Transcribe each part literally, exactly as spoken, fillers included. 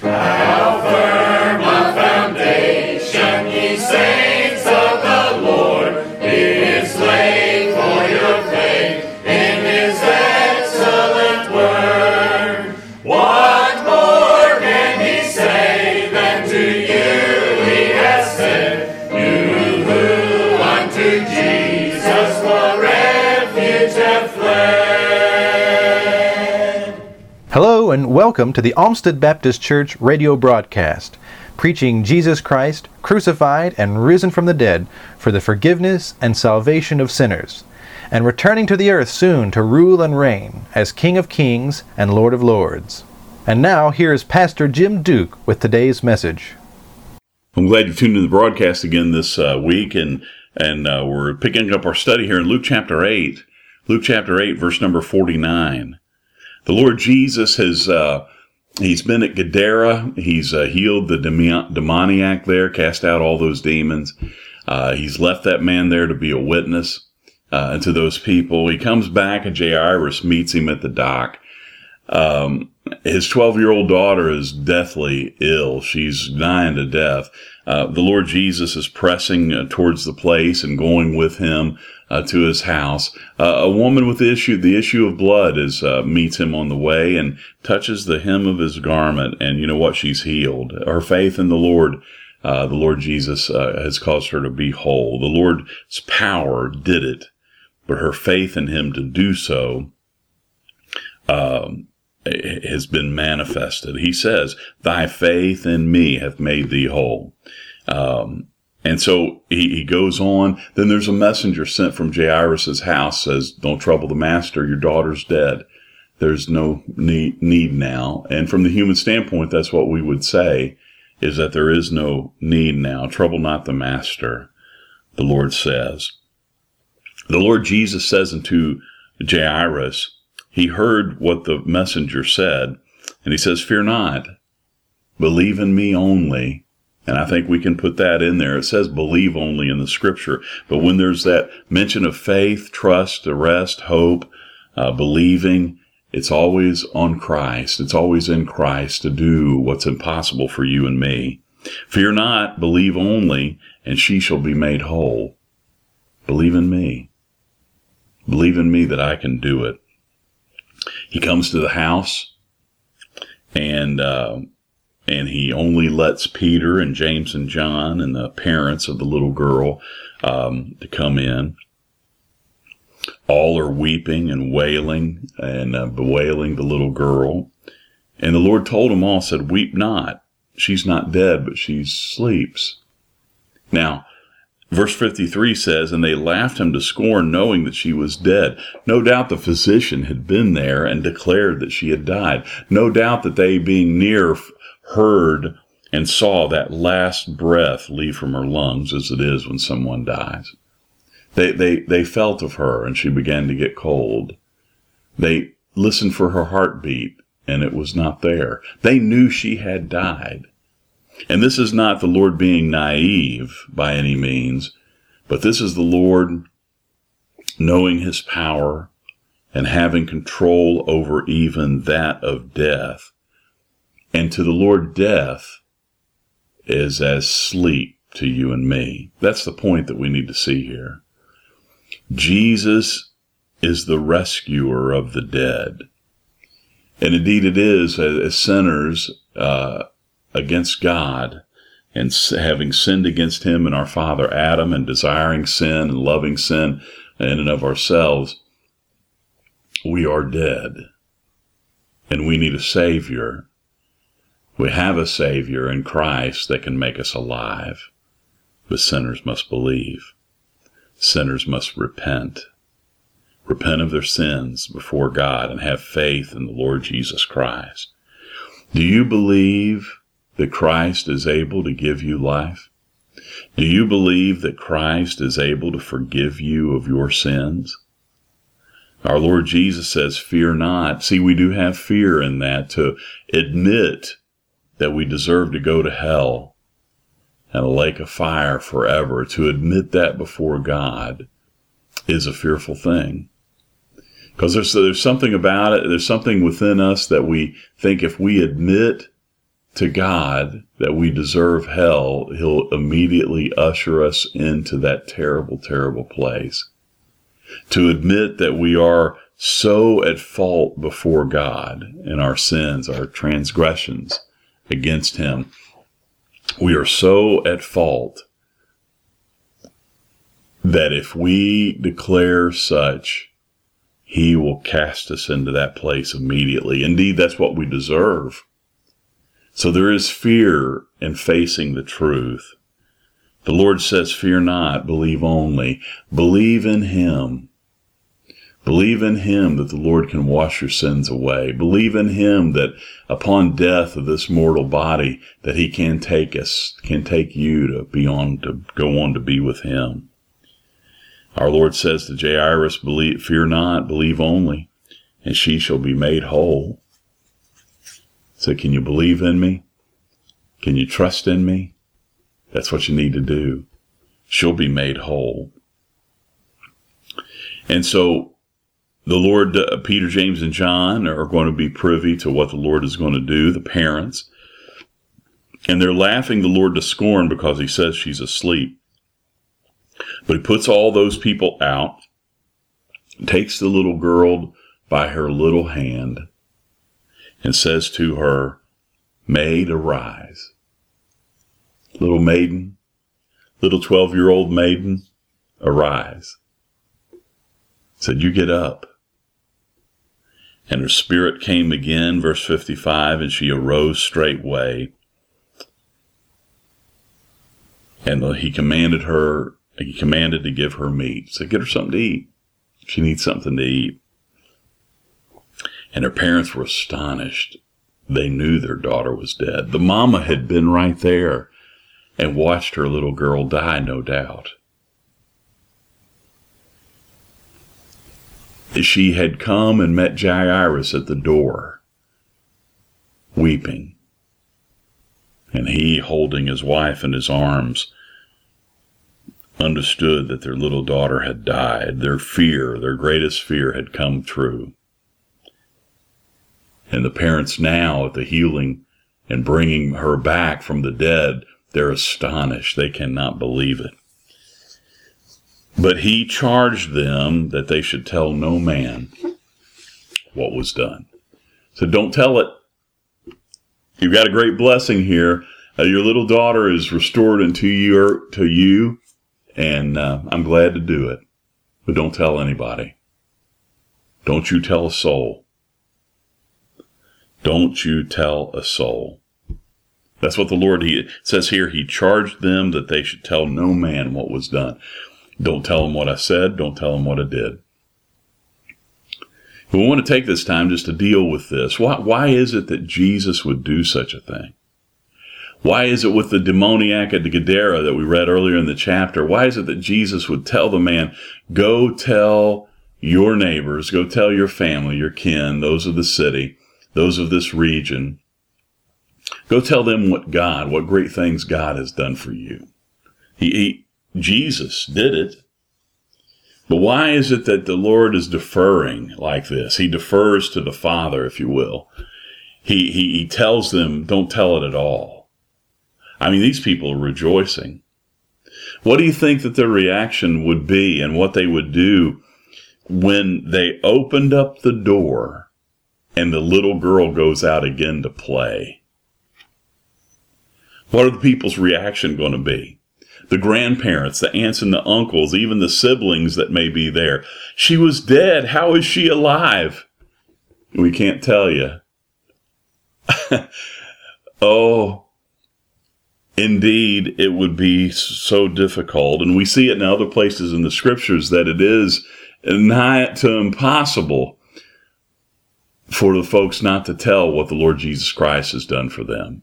How firm a foundation, ye saints of the Lord, is laid for your faith in his excellent word. What more can he say than to you he has said, you who unto Jesus for refuge have fled? Hello and welcome to the Olmsted Baptist Church radio broadcast, preaching Jesus Christ, crucified and risen from the dead for the forgiveness and salvation of sinners, and returning to the earth soon to rule and reign as King of Kings and Lord of Lords. And now here is Pastor Jim Duke with today's message. I'm glad you tuned in to the broadcast again this uh, week, and and uh, we're picking up our study here in Luke chapter eight. Luke chapter eight, verse number forty-nine. The Lord Jesus has, uh, he's been at Gadara. He's uh, healed the demoniac there, cast out all those demons. Uh, he's left that man there to be a witness uh, to those people. He comes back and Jairus meets him at the dock. Um, his twelve-year-old daughter is deathly ill. She's dying to death. Uh, the Lord Jesus is pressing uh, towards the place and going with him uh, to his house. Uh, a woman with the issue, the issue of blood is, uh, meets him on the way and touches the hem of his garment. And you know what? She's healed. Her faith in the Lord, uh, the Lord Jesus, uh, has caused her to be whole. The Lord's power did it, but her faith in him to do so, um, has been manifested. He says, thy faith in me hath made thee whole. Um, and so he, he goes on. Then there's a messenger sent from Jairus' house, says, don't trouble the master, your daughter's dead. There's no need, need now. And from the human standpoint, that's what we would say, is that there is no need now. Trouble not the master, the Lord says. The Lord Jesus says unto Jairus, he heard what the messenger said, and he says, fear not, believe in me only. And I think we can put that in there. It says believe only in the scripture. But when there's that mention of faith, trust, rest, hope, uh, believing, it's always on Christ. It's always in Christ to do what's impossible for you and me. Fear not, believe only, and she shall be made whole. Believe in me. Believe in me that I can do it. He comes to the house, and uh, and he only lets Peter and James and John and the parents of the little girl um, to come in. All are weeping and wailing and uh, bewailing the little girl. And the Lord told them all, said, weep not. She's not dead, but she sleeps. Now, verse fifty-three says, and they laughed him to scorn, knowing that she was dead. No doubt the physician had been there and declared that she had died. No doubt that they, being near, heard and saw that last breath leave from her lungs, as it is when someone dies. They, they, they felt of her, and she began to get cold. They listened for her heartbeat, and it was not there. They knew she had died. And this is not the Lord being naive by any means, but this is the Lord knowing his power and having control over even that of death. And to the Lord, death is as sleep to you and me. That's the point that we need to see here. Jesus is the rescuer of the dead. And indeed it is, as sinners, uh, against God, and having sinned against him and our father Adam, and desiring sin and loving sin in and of ourselves, we are dead. And we need a Savior. We have a Savior in Christ that can make us alive. But sinners must believe. Sinners must repent. Repent of their sins before God and have faith in the Lord Jesus Christ. Do you believe that Christ is able to give you life? Do you believe that Christ is able to forgive you of your sins? Our Lord Jesus says, fear not. See, we do have fear in that, to admit that we deserve to go to hell and a lake of fire forever. To admit that before God is a fearful thing. Because there's, there's something about it, there's something within us that we think if we admit to God that we deserve hell, he'll immediately usher us into that terrible, terrible place. To admit that we are so at fault before God in our sins, our transgressions against him. We are so at fault that if we declare such, he will cast us into that place immediately. Indeed, that's what we deserve. So there is fear in facing the truth. The Lord says, fear not, believe only. Believe in him. Believe in him that the Lord can wash your sins away. Believe in him that upon death of this mortal body, that he can take us, can take you to be on, to go on to be with him. Our Lord says to Jairus, believe, fear not, believe only, and she shall be made whole. So can you believe in me? Can you trust in me? That's what you need to do. She'll be made whole. And so the Lord, uh, Peter, James, and John are going to be privy to what the Lord is going to do, the parents. And they're laughing the Lord to scorn because he says she's asleep. But he puts all those people out, takes the little girl by her little hand, and says to her, Maid, arise. Little maiden, little twelve-year-old maiden, arise. Said, you get up. And her spirit came again, verse fifty-five, and she arose straightway. And he commanded her, he commanded to give her meat. So get her something to eat. She needs something to eat. And her parents were astonished. They knew their daughter was dead. The mama had been right there and watched her little girl die, no doubt. She had come and met Jairus at the door, weeping. And he, holding his wife in his arms, understood that their little daughter had died. Their fear, their greatest fear, had come true. And the parents now, at the healing and bringing her back from the dead, they're astonished. They cannot believe it. But he charged them that they should tell no man what was done. So don't tell it. You've got a great blessing here. Uh, your little daughter is restored unto you, to you, and uh, I'm glad to do it. But don't tell anybody. Don't you tell a soul. Don't you tell a soul. That's what the Lord, he says here, he charged them that they should tell no man what was done. Don't tell them what I said. Don't tell them what I did. We want to take this time just to deal with this. Why, why is it that Jesus would do such a thing? Why is it with the demoniac at the Gadara that we read earlier in the chapter? Why is it that Jesus would tell the man, go tell your neighbors, go tell your family, your kin, those of the city, those of this region, go tell them what God, what great things God has done for you. He, he Jesus did it. But why is it that the Lord is deferring like this? He defers to the Father, if you will. He, he, he tells them, don't tell it at all. I mean, these people are rejoicing. What do you think that their reaction would be and what they would do when they opened up the door and the little girl goes out again to play? What are the people's reaction going to be? The grandparents, the aunts and the uncles, even the siblings that may be there. She was dead. How is she alive? We can't tell you. Oh, indeed, it would be so difficult. And we see it in other places in the scriptures that it is nigh to impossible for the folks not to tell what the Lord Jesus Christ has done for them.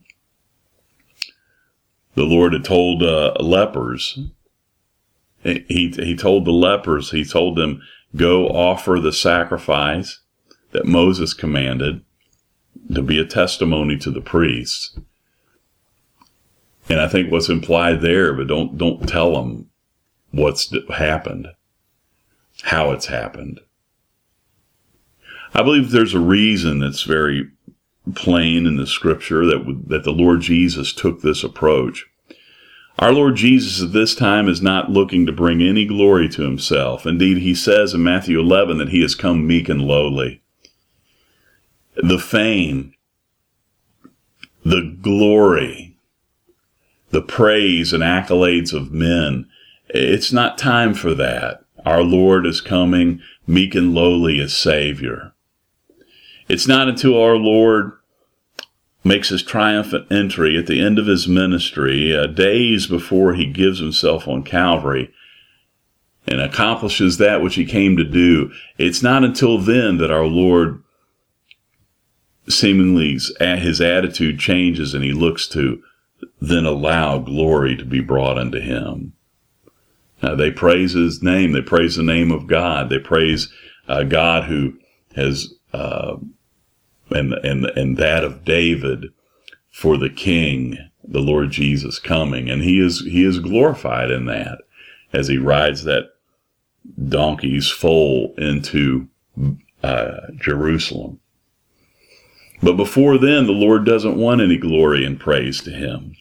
The Lord had told uh, lepers, he, he told the lepers, he told them, go offer the sacrifice that Moses commanded to be a testimony to the priests. And I think what's implied there, but don't, don't tell them what's happened, how it's happened. I believe there's a reason that's very plain in the scripture that, that the Lord Jesus took this approach. Our Lord Jesus at this time is not looking to bring any glory to himself. Indeed, he says in Matthew eleven that he has come meek and lowly. The fame, the glory, the praise and accolades of men, it's not time for that. Our Lord is coming meek and lowly as Savior. It's not until our Lord makes his triumphant entry at the end of his ministry, uh, days before he gives himself on Calvary, and accomplishes that which he came to do. It's not until then that our Lord seemingly his attitude changes and he looks to then allow glory to be brought unto him. Now, they praise his name. They praise the name of God. They praise uh, God who has uh, and and and that of David for the King, the Lord Jesus coming, and he is he is glorified in that as he rides that donkey's foal into uh, Jerusalem. But before then, the Lord doesn't want any glory and praise to him.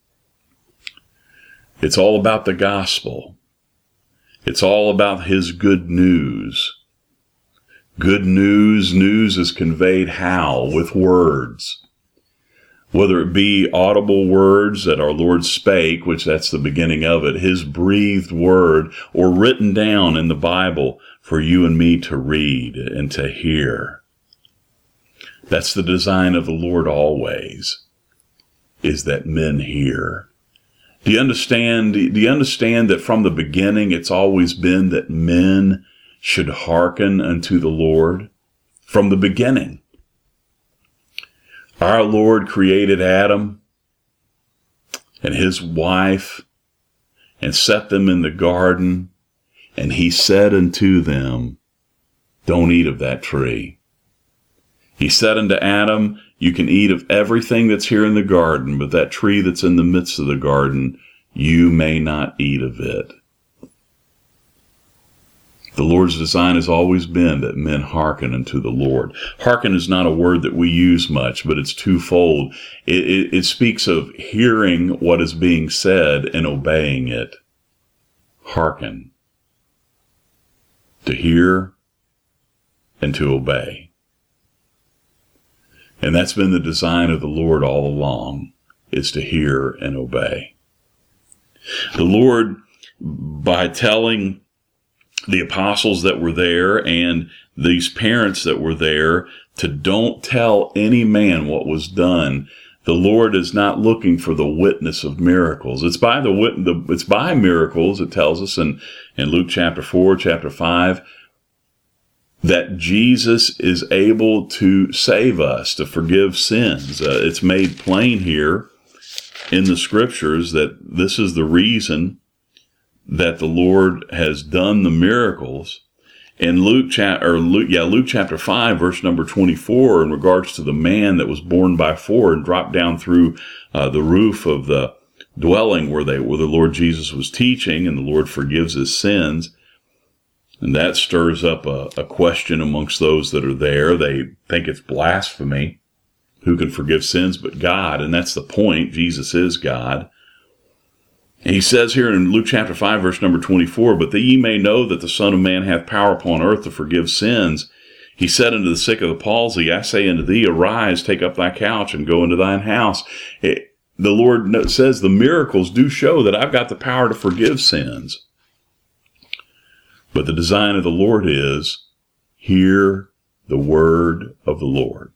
It's all about the gospel. It's all about his good news. Good news, news is conveyed how? With words. Whether it be audible words that our Lord spake, which that's the beginning of it, his breathed word, or written down in the Bible for you and me to read and to hear. That's the design of the Lord always, is that men hear. Do you understand? Do you understand that from the beginning it's always been that men should hearken unto the Lord? From the beginning. Our Lord created Adam and his wife and set them in the garden, and he said unto them, don't eat of that tree. He said unto Adam, you can eat of everything that's here in the garden, but that tree that's in the midst of the garden, you may not eat of it. The Lord's design has always been that men hearken unto the Lord. Hearken is not a word that we use much, but it's twofold. It, it, it speaks of hearing what is being said and obeying it. Hearken. To hear and to obey. And that's been the design of the Lord all along, is to hear and obey. The Lord, by telling the apostles that were there and these parents that were there to don't tell any man what was done, the Lord is not looking for the witness of miracles. It's by the, the it's by miracles, it tells us in, in Luke chapter four, chapter five, that Jesus is able to save us, to forgive sins. Uh, it's made plain here in the scriptures that this is the reason that the Lord has done the miracles. In Luke, cha- or Luke, yeah, Luke chapter five, verse number twenty-four, in regards to the man that was born by four and dropped down through uh, the roof of the dwelling where they where the Lord Jesus was teaching, and the Lord forgives his sins. And that stirs up a, a question amongst those that are there. They think it's blasphemy. Who can forgive sins but God? And that's the point. Jesus is God. And he says here in Luke chapter five, verse number twenty-four, but that ye may know that the Son of Man hath power upon earth to forgive sins, he said unto the sick of the palsy, I say unto thee, arise, take up thy couch, and go into thine house. It, the Lord says the miracles do show that I've got the power to forgive sins. But the design of the Lord is, hear the word of the Lord.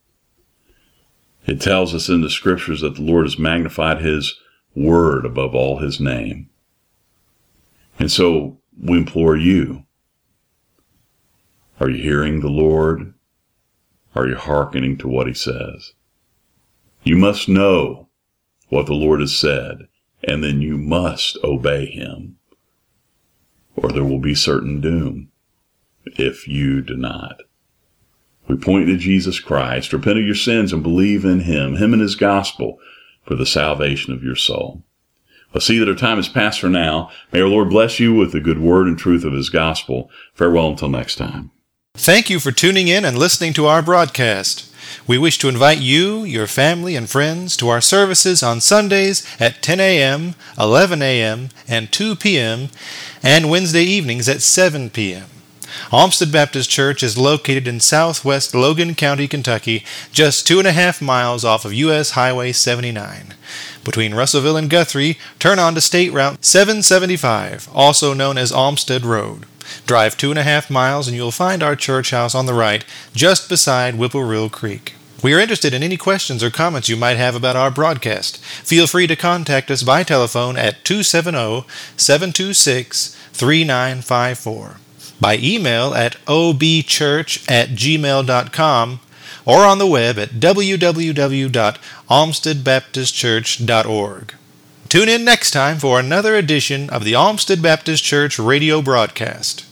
It tells us in the scriptures that the Lord has magnified his word above all his name. And so we implore you, are you hearing the Lord? Are you hearkening to what he says? You must know what the Lord has said, and then you must obey him, or there will be certain doom if you do not. We point to Jesus Christ, repent of your sins and believe in him, him and his gospel, for the salvation of your soul. Well, see that our time is past for now. May our Lord bless you with the good word and truth of his gospel. Farewell until next time. Thank you for tuning in and listening to our broadcast. We wish to invite you, your family, and friends to our services on Sundays at ten a.m., eleven a.m., and two p.m., and Wednesday evenings at seven p.m. Olmsted Baptist Church is located in southwest Logan County, Kentucky, just two and a half miles off of U S Highway seventy-nine. Between Russellville and Guthrie, turn on to State Route seven seventy-five, also known as Olmsted Road. Drive two and a half miles and you'll find our church house on the right, just beside Whipple Creek. We are interested in any questions or comments you might have about our broadcast. Feel free to contact us by telephone at two seven zero, seven two six, three nine five four, by email at o b church at gmail dot com, or on the web at w w w dot olmsted baptist church dot org. Tune in next time for another edition of the Olmsted Baptist Church radio broadcast.